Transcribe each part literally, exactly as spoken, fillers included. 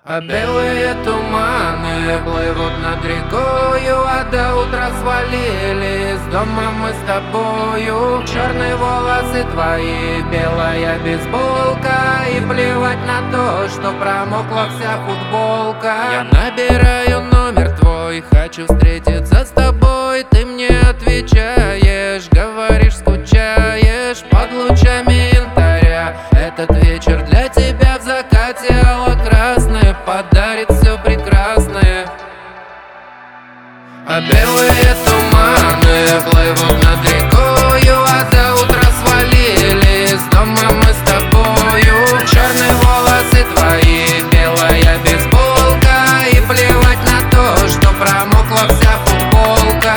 А белые туманы плывут над рекою, а до утра свалились дома мы с тобою. Черные волосы твои, белая бейсболка, и плевать на то, что промокла вся футболка. Я набираю номер твой, хочу встретиться с тобой. Ты мне отвечаешь, говоришь, скучаешь под лучами янтаря. Этот вечер для тебя в закате алло-красное подарит все прекрасное. А белые туманы плывут над рекою, а до утра свалились дома мы с тобою. Черные волосы твои, белая бейсболка, и плевать на то, что промокла вся футболка.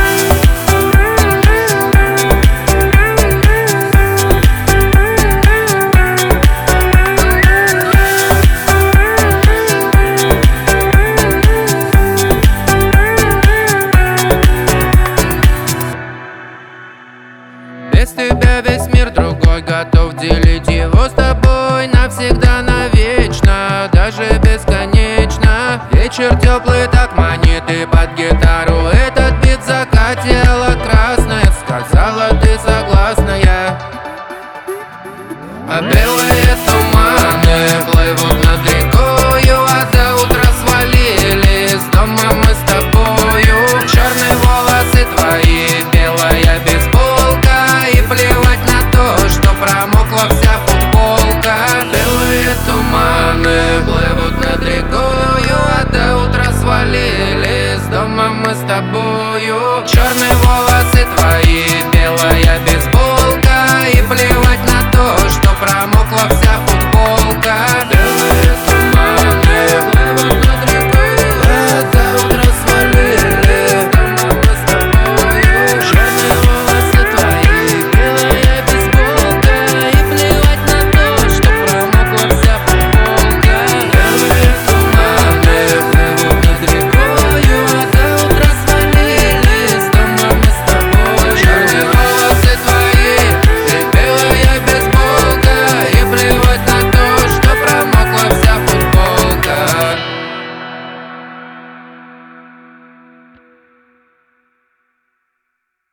Без тебя весь мир другой, готов делить его с тобой навсегда, навечно, даже бесконечно. Вечер теплый,